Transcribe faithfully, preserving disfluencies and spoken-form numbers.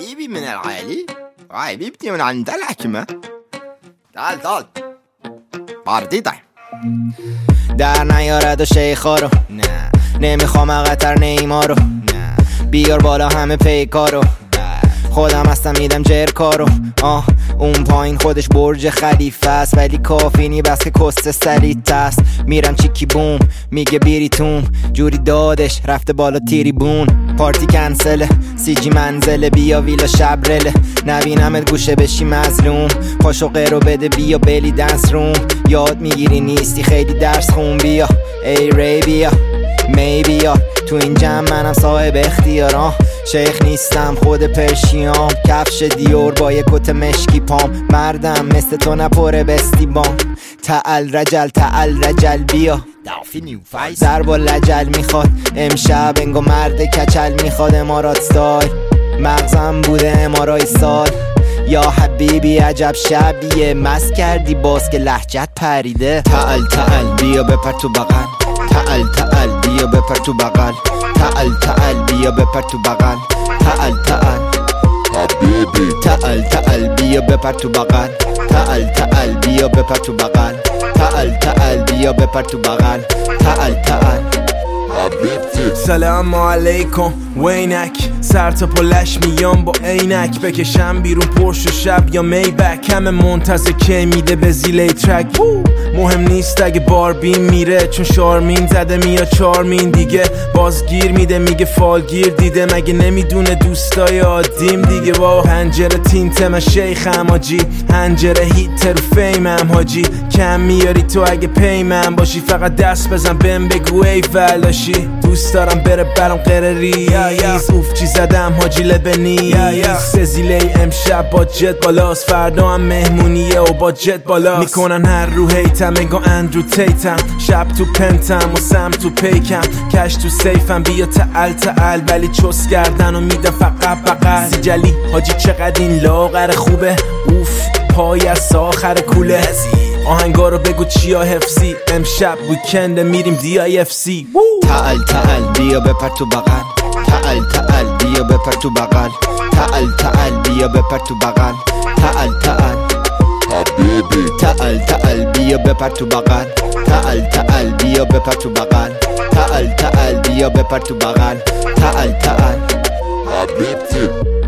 حبيبي من العالي حبيبتي من عند الحكمة. تعال تعال پارتی تایم. در نیارد و شیخا رو نه، نمیخوام قطر نیما رو نه، بیار بالا همه پیکا رو، خودم هستم میدم جرکا رو. آه اون پایین خودش برج خلیفه است، ولی کافی نی بس که کست سلیت است. میرم چیکی بوم میگه بیریتون، جوری دادش رفته بالا تیری بون. پارتی کنسله سی جی منزله، بیا ویلا شبرله، نبینمت گوشه بشی مظلوم. پاشو قرو بده بیا بلی دنس روم، یاد میگیری نیستی خیلی درس خون. بیا ای ری بیا می بیا تو این جمع منم صاحب اختیارم. شیخ نیستم خود پرشیام، کفش دیور با یک کت مشکی پام. مردم مثل تو نپره بستی بام. تعال رجل تعال رجل بیا ضرب و لجل میخواد امشب، انگو مرد کچل میخواد. امارات ستایل مغزم بوده امارای سال. یا حبیبی عجب شبیه، مست کردی باز که لهجت پریده. تعال تعال بیا بپر تو بغل، تعال تعال بیا بپر تو بغل، تعال تعال بیا بپر تو بغل، تعال تعال حبیبی، تعال تعال بیا بپر تو بغل، تعال تعال بیا بپر تو بغل، تعال تعال بیا بپر تو بغل، تعال تعال سلام علیکم وینک، سر تا پلش میام با عینک، بکشم بیرون پرش و شب یا میبک. همه منتظر کی میده به زیلی ترک، مهم نیست اگه باربین میره، چون شارمین زده میاد چارمین دیگه. بازگیر میده میگه فالگیر دیده، مگه نمیدونه دوستای عادیم دیگه. با هنجره تینته من شیخم حاجی، هنجره هیتر و فیمم حاجی. کم میاری تو اگه پیمم باشی، فقط دست بزن بهم بگو ای ولاشی. دوست دارم بره برام قرریز، اوف چی زدم حاجی لبنیز. سزیلی امشب با جت بالاست، فردا هم مهمونیه و با جت بالاست. میکنن هر رو هیتم انگا اندرو تیتم، شب تو پنتم و سم تو پیکم، کش تو سیفم. بیا تعال تعال ولی چوس کردن و میدم فقط بغل. سیجلی حاجی چقدر این لاغر خوبه، اوف پای از آخر کوله. آهنگارو بگو چیا حفظی، امشب ویکند میریم دی آی اف سی. تعال تعال بیا بپر تو بغل، تعال تعال بیا بپر تو بغل، تعال تعال بیا بپر تو بغل، تعال تعال حبیبی، تعال تعال بیا بپر تو بغل، تعال تعال بیا بپر تو بغل، تعال تعال بیا بپر تو بغل، تعال تعال حبیبتی.